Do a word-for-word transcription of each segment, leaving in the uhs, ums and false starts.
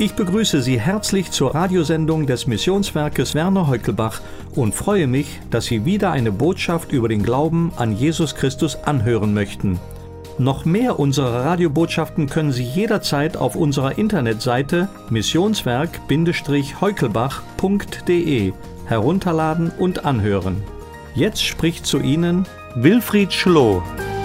Ich begrüße Sie herzlich zur Radiosendung des Missionswerkes Werner Heukelbach und freue mich, dass Sie wieder eine Botschaft über den Glauben an Jesus Christus anhören möchten. Noch mehr unserer Radiobotschaften können Sie jederzeit auf unserer Internetseite missionswerk Heukelbach punkt de herunterladen und anhören. Jetzt spricht zu Ihnen Wilfried Schloh.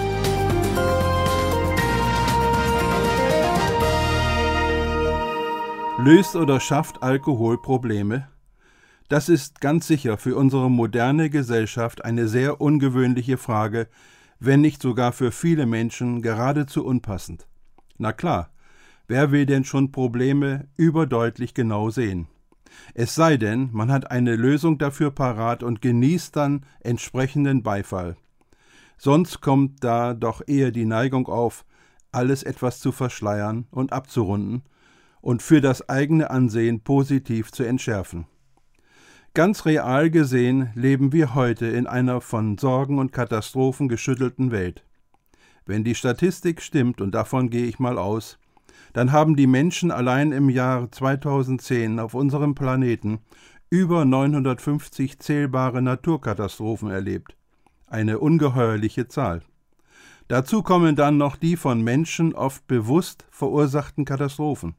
Löst oder schafft Alkohol Probleme? Das ist ganz sicher für unsere moderne Gesellschaft eine sehr ungewöhnliche Frage, wenn nicht sogar für viele Menschen geradezu unpassend. Na klar, wer will denn schon Probleme überdeutlich genau sehen? Es sei denn, man hat eine Lösung dafür parat und genießt dann entsprechenden Beifall. Sonst kommt da doch eher die Neigung auf, alles etwas zu verschleiern und abzurunden und für das eigene Ansehen positiv zu entschärfen. Ganz real gesehen leben wir heute in einer von Sorgen und Katastrophen geschüttelten Welt. Wenn die Statistik stimmt, und davon gehe ich mal aus, dann haben die Menschen allein im Jahr zweitausendzehn auf unserem Planeten über neunhundertfünfzig zählbare Naturkatastrophen erlebt. Eine ungeheuerliche Zahl. Dazu kommen dann noch die von Menschen oft bewusst verursachten Katastrophen.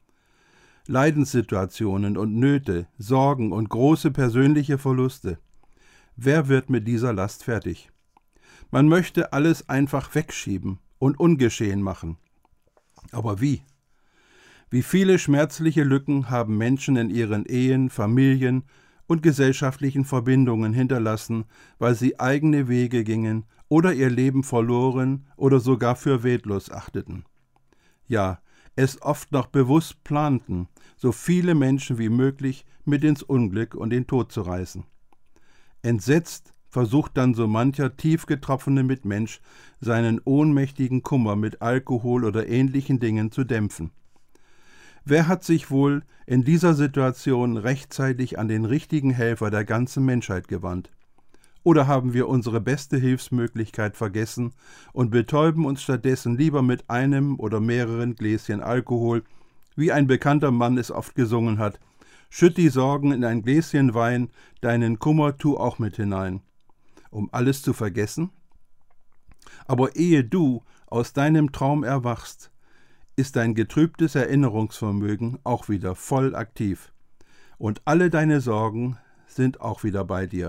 Leidenssituationen und Nöte, Sorgen und große persönliche Verluste. Wer wird mit dieser Last fertig? Man möchte alles einfach wegschieben und ungeschehen machen. Aber wie? Wie viele schmerzliche Lücken haben Menschen in ihren Ehen, Familien und gesellschaftlichen Verbindungen hinterlassen, weil sie eigene Wege gingen oder ihr Leben verloren oder sogar für wertlos achteten. Ja, es oft noch bewusst planten, so viele Menschen wie möglich mit ins Unglück und den Tod zu reißen. Entsetzt versucht dann so mancher tief getroffene Mitmensch, seinen ohnmächtigen Kummer mit Alkohol oder ähnlichen Dingen zu dämpfen. Wer hat sich wohl in dieser Situation rechtzeitig an den richtigen Helfer der ganzen Menschheit gewandt? Oder haben wir unsere beste Hilfsmöglichkeit vergessen und betäuben uns stattdessen lieber mit einem oder mehreren Gläschen Alkohol, wie ein bekannter Mann es oft gesungen hat: Schütt die Sorgen in ein Gläschen Wein, deinen Kummer tu auch mit hinein. Um alles zu vergessen? Aber ehe du aus deinem Traum erwachst, ist dein getrübtes Erinnerungsvermögen auch wieder voll aktiv. Und alle deine Sorgen sind auch wieder bei dir.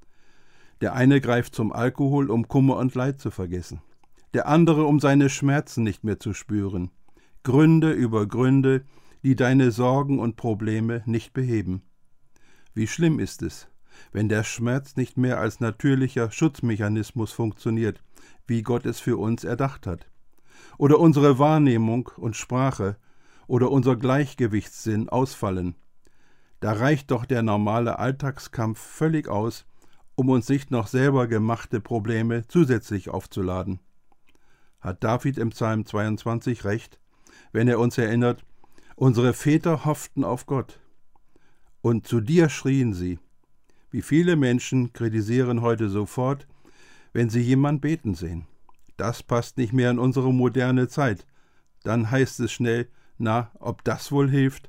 Der eine greift zum Alkohol, um Kummer und Leid zu vergessen. Der andere, um seine Schmerzen nicht mehr zu spüren. Gründe über Gründe, die deine Sorgen und Probleme nicht beheben. Wie schlimm ist es, wenn der Schmerz nicht mehr als natürlicher Schutzmechanismus funktioniert, wie Gott es für uns erdacht hat. Oder unsere Wahrnehmung und Sprache oder unser Gleichgewichtssinn ausfallen. Da reicht doch der normale Alltagskampf völlig aus, um uns nicht noch selber gemachte Probleme zusätzlich aufzuladen. Hat David im Psalm zweiundzwanzig recht, wenn er uns erinnert: Unsere Väter hofften auf Gott, und zu dir schrien sie. Wie viele Menschen kritisieren heute sofort, wenn sie jemand beten sehen. Das passt nicht mehr in unsere moderne Zeit. Dann heißt es schnell: Na, ob das wohl hilft?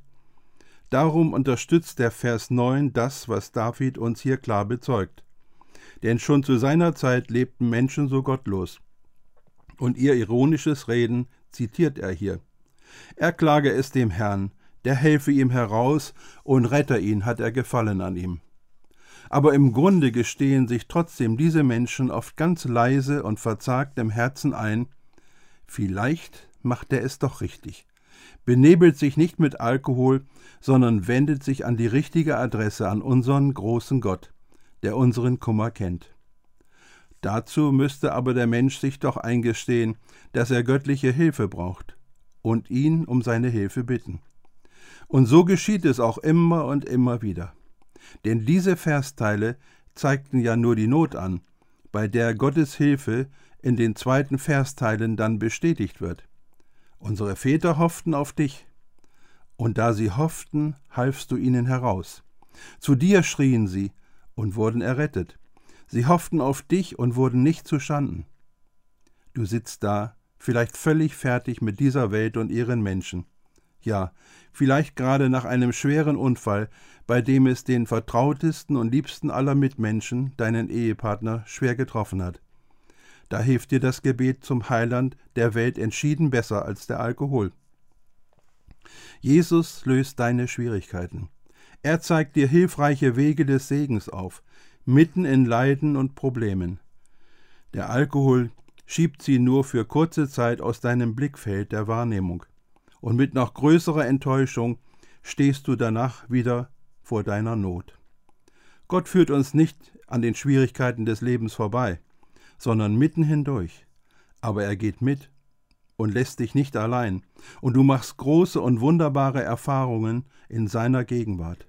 Darum unterstützt der Vers neun das, was David uns hier klar bezeugt. Denn schon zu seiner Zeit lebten Menschen so gottlos. Und ihr ironisches Reden zitiert er hier. Er klage es dem Herrn, der helfe ihm heraus und rette ihn, hat er Gefallen an ihm. Aber im Grunde gestehen sich trotzdem diese Menschen oft ganz leise und verzagt im Herzen ein: Vielleicht macht er es doch richtig, benebelt sich nicht mit Alkohol, sondern wendet sich an die richtige Adresse, an unseren großen Gott, der unseren Kummer kennt. Dazu müsste aber der Mensch sich doch eingestehen, dass er göttliche Hilfe braucht und ihn um seine Hilfe bitten. Und so geschieht es auch immer und immer wieder. Denn diese Versteile zeigten ja nur die Not an, bei der Gottes Hilfe in den zweiten Versteilen dann bestätigt wird. Unsere Väter hofften auf dich, und da sie hofften, halfst du ihnen heraus. Zu dir schrien sie und wurden errettet. Sie hofften auf dich und wurden nicht zuschanden. Du sitzt da, vielleicht völlig fertig mit dieser Welt und ihren Menschen. Ja, vielleicht gerade nach einem schweren Unfall, bei dem es den vertrautesten und liebsten aller Mitmenschen, deinen Ehepartner, schwer getroffen hat. Da hilft dir das Gebet zum Heiland der Welt entschieden besser als der Alkohol. Jesus löst deine Schwierigkeiten. Er zeigt dir hilfreiche Wege des Segens auf, mitten in Leiden und Problemen. Der Alkohol schiebt sie nur für kurze Zeit aus deinem Blickfeld der Wahrnehmung. Und mit noch größerer Enttäuschung stehst du danach wieder vor deiner Not. Gott führt uns nicht an den Schwierigkeiten des Lebens vorbei, sondern mitten hindurch. Aber er geht mit und lässt dich nicht allein, und du machst große und wunderbare Erfahrungen in seiner Gegenwart.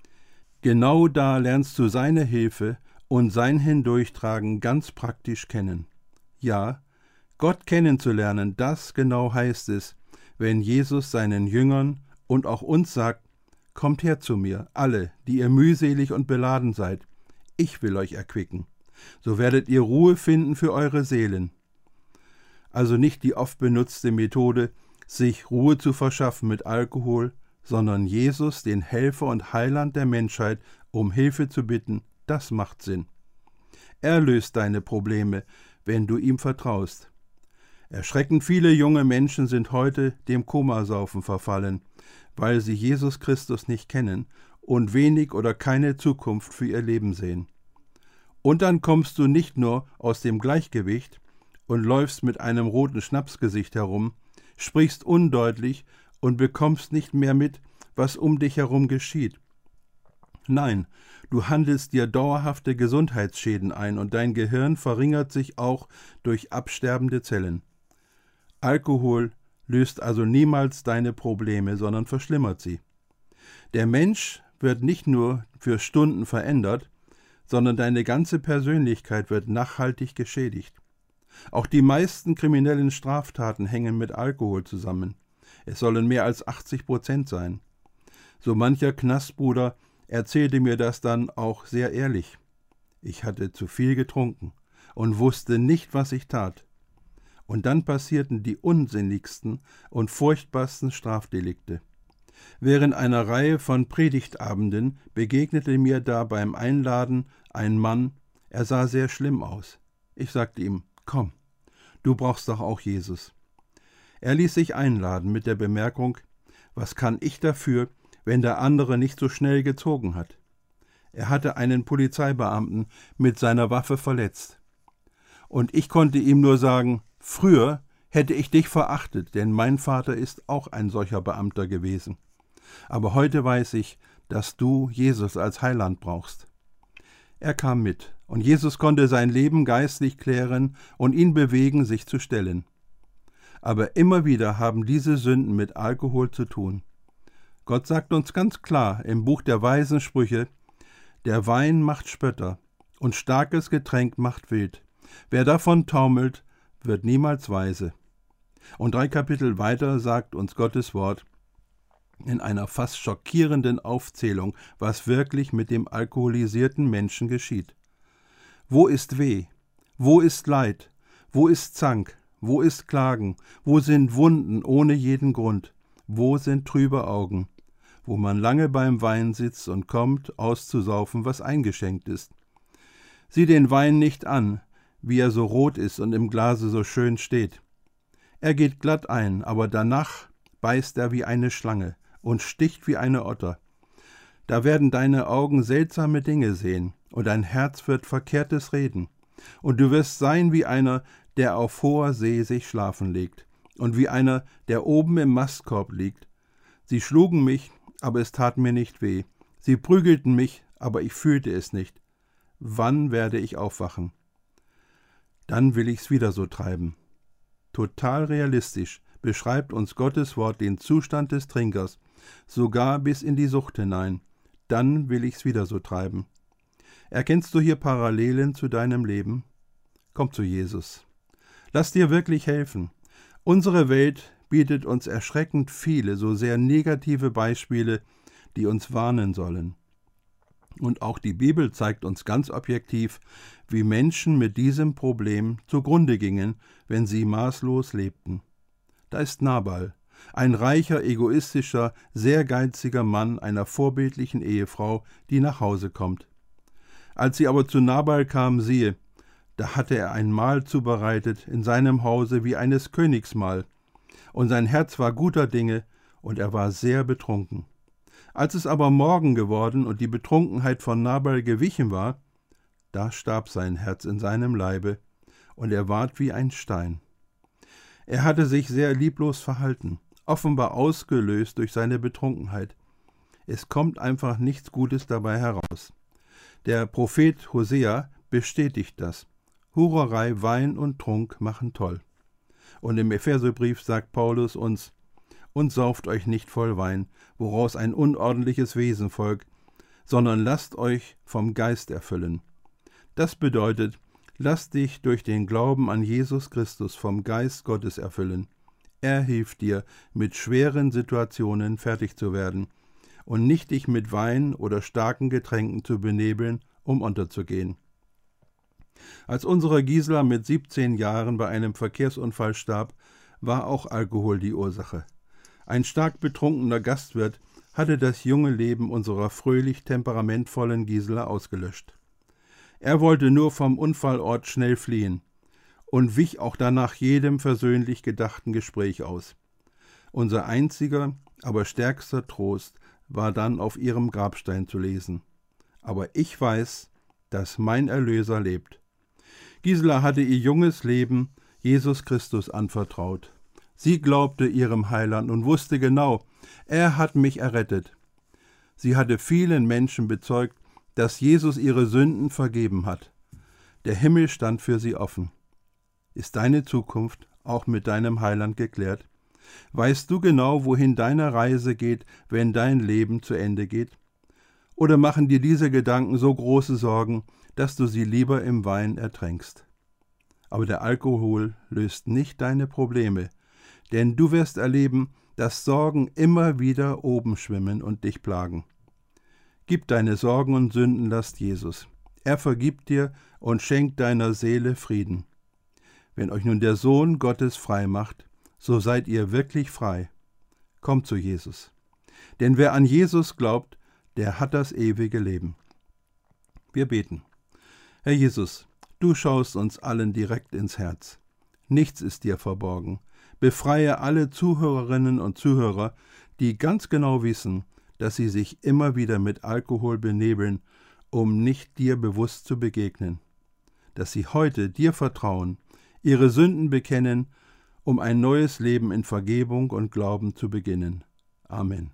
Genau da lernst du seine Hilfe und sein Hindurchtragen ganz praktisch kennen. Ja, Gott kennenzulernen, das genau heißt es, wenn Jesus seinen Jüngern und auch uns sagt: Kommt her zu mir, alle, die ihr mühselig und beladen seid, ich will euch erquicken. So werdet ihr Ruhe finden für eure Seelen. Also nicht die oft benutzte Methode, sich Ruhe zu verschaffen mit Alkohol, sondern Jesus, den Helfer und Heiland der Menschheit, um Hilfe zu bitten, das macht Sinn. Er löst deine Probleme, wenn du ihm vertraust. Erschreckend viele junge Menschen sind heute dem Komasaufen verfallen, weil sie Jesus Christus nicht kennen und wenig oder keine Zukunft für ihr Leben sehen. Und dann kommst du nicht nur aus dem Gleichgewicht und läufst mit einem roten Schnapsgesicht herum, sprichst undeutlich und bekommst nicht mehr mit, was um dich herum geschieht. Nein, du handelst dir dauerhafte Gesundheitsschäden ein und dein Gehirn verringert sich auch durch absterbende Zellen. Alkohol löst also niemals deine Probleme, sondern verschlimmert sie. Der Mensch wird nicht nur für Stunden verändert, sondern deine ganze Persönlichkeit wird nachhaltig geschädigt. Auch die meisten kriminellen Straftaten hängen mit Alkohol zusammen. Es sollen mehr als achtzig Prozent sein. So mancher Knastbruder erzählte mir das dann auch sehr ehrlich. Ich hatte zu viel getrunken und wusste nicht, was ich tat. Und dann passierten die unsinnigsten und furchtbarsten Strafdelikte. Während einer Reihe von Predigtabenden begegnete mir da beim Einladen ein Mann, er sah sehr schlimm aus. Ich sagte ihm: Komm, du brauchst doch auch Jesus. Er ließ sich einladen mit der Bemerkung: Was kann ich dafür, wenn der andere nicht so schnell gezogen hat? Er hatte einen Polizeibeamten mit seiner Waffe verletzt. Und ich konnte ihm nur sagen: Früher hätte ich dich verachtet, denn mein Vater ist auch ein solcher Beamter gewesen. Aber heute weiß ich, dass du Jesus als Heiland brauchst. Er kam mit, und Jesus konnte sein Leben geistlich klären und ihn bewegen, sich zu stellen. Aber immer wieder haben diese Sünden mit Alkohol zu tun. Gott sagt uns ganz klar im Buch der weisen Sprüche: Der Wein macht Spötter, und starkes Getränk macht wild. Wer davon taumelt, wird niemals weise. Und drei Kapitel weiter sagt uns Gottes Wort in einer fast schockierenden Aufzählung, was wirklich mit dem alkoholisierten Menschen geschieht. Wo ist Weh? Wo ist Leid? Wo ist Zank? Wo ist Klagen? Wo sind Wunden ohne jeden Grund? Wo sind trübe Augen? Wo man lange beim Wein sitzt und kommt, auszusaufen, was eingeschenkt ist. Sieh den Wein nicht an, wie er so rot ist und im Glase so schön steht. Er geht glatt ein, aber danach beißt er wie eine Schlange und sticht wie eine Otter. Da werden deine Augen seltsame Dinge sehen, und dein Herz wird Verkehrtes reden. Und du wirst sein wie einer, der auf hoher See sich schlafen legt, und wie einer, der oben im Mastkorb liegt. Sie schlugen mich, aber es tat mir nicht weh. Sie prügelten mich, aber ich fühlte es nicht. Wann werde ich aufwachen? Dann will ich's wieder so treiben. Total realistisch beschreibt uns Gottes Wort den Zustand des Trinkers, sogar bis in die Sucht hinein. Dann will ich's wieder so treiben. Erkennst du hier Parallelen zu deinem Leben? Komm zu Jesus. Lass dir wirklich helfen. Unsere Welt bietet uns erschreckend viele, so sehr negative Beispiele, die uns warnen sollen. Und auch die Bibel zeigt uns ganz objektiv, wie Menschen mit diesem Problem zugrunde gingen, wenn sie maßlos lebten. Da ist Nabal, ein reicher, egoistischer, sehr geiziger Mann einer vorbildlichen Ehefrau, die nach Hause kommt. Als sie aber zu Nabal kam, siehe, da hatte er ein Mahl zubereitet in seinem Hause wie eines Königsmahl, und sein Herz war guter Dinge, und er war sehr betrunken. Als es aber Morgen geworden und die Betrunkenheit von Nabal gewichen war, da starb sein Herz in seinem Leibe, und er ward wie ein Stein. Er hatte sich sehr lieblos verhalten, offenbar ausgelöst durch seine Betrunkenheit. Es kommt einfach nichts Gutes dabei heraus. Der Prophet Hosea bestätigt das. Hurerei, Wein und Trunk machen toll. Und im Epheserbrief sagt Paulus uns: Und sauft euch nicht voll Wein, woraus ein unordentliches Wesen folgt, sondern lasst euch vom Geist erfüllen. Das bedeutet, lass dich durch den Glauben an Jesus Christus vom Geist Gottes erfüllen. Er hilft dir, mit schweren Situationen fertig zu werden und nicht dich mit Wein oder starken Getränken zu benebeln, um unterzugehen. Als unsere Gisela mit siebzehn Jahren bei einem Verkehrsunfall starb, war auch Alkohol die Ursache. Ein stark betrunkener Gastwirt hatte das junge Leben unserer fröhlich temperamentvollen Gisela ausgelöscht. Er wollte nur vom Unfallort schnell fliehen und wich auch danach jedem versöhnlich gedachten Gespräch aus. Unser einziger, aber stärkster Trost war dann auf ihrem Grabstein zu lesen: Aber ich weiß, dass mein Erlöser lebt. Gisela hatte ihr junges Leben Jesus Christus anvertraut. Sie glaubte ihrem Heiland und wusste genau, er hat mich errettet. Sie hatte vielen Menschen bezeugt, dass Jesus ihre Sünden vergeben hat. Der Himmel stand für sie offen. Ist deine Zukunft auch mit deinem Heiland geklärt? Weißt du genau, wohin deine Reise geht, wenn dein Leben zu Ende geht? Oder machen dir diese Gedanken so große Sorgen, dass du sie lieber im Wein ertränkst? Aber der Alkohol löst nicht deine Probleme, denn du wirst erleben, dass Sorgen immer wieder oben schwimmen und dich plagen. Gib deine Sorgen und Sündenlast Jesus. Er vergibt dir und schenkt deiner Seele Frieden. Wenn euch nun der Sohn Gottes frei macht, so seid ihr wirklich frei. Kommt zu Jesus. Denn wer an Jesus glaubt, der hat das ewige Leben. Wir beten. Herr Jesus, du schaust uns allen direkt ins Herz. Nichts ist dir verborgen. Befreie alle Zuhörerinnen und Zuhörer, die ganz genau wissen, dass sie sich immer wieder mit Alkohol benebeln, um nicht dir bewusst zu begegnen. Dass sie heute dir vertrauen, ihre Sünden bekennen, um ein neues Leben in Vergebung und Glauben zu beginnen. Amen.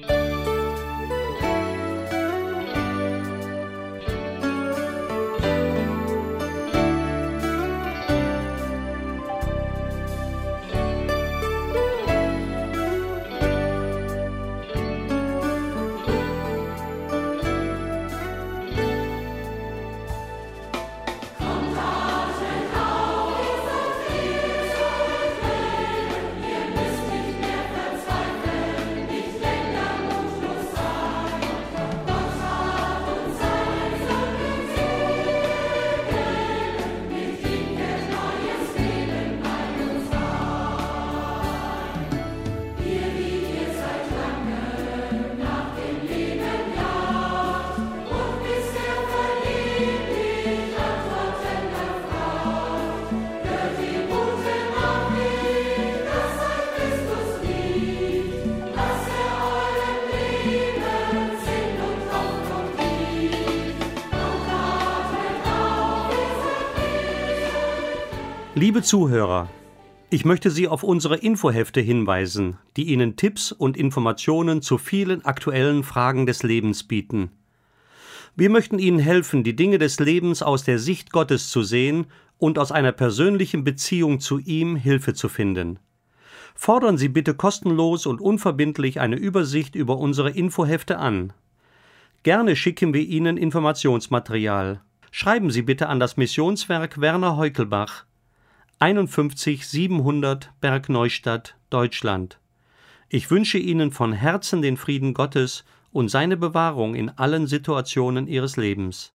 Liebe Zuhörer, ich möchte Sie auf unsere Infohefte hinweisen, die Ihnen Tipps und Informationen zu vielen aktuellen Fragen des Lebens bieten. Wir möchten Ihnen helfen, die Dinge des Lebens aus der Sicht Gottes zu sehen und aus einer persönlichen Beziehung zu ihm Hilfe zu finden. Fordern Sie bitte kostenlos und unverbindlich eine Übersicht über unsere Infohefte an. Gerne schicken wir Ihnen Informationsmaterial. Schreiben Sie bitte an das Missionswerk Werner Heukelbach, einundfünfzig siebenhundert Bergneustadt, Deutschland. Ich wünsche Ihnen von Herzen den Frieden Gottes und seine Bewahrung in allen Situationen Ihres Lebens.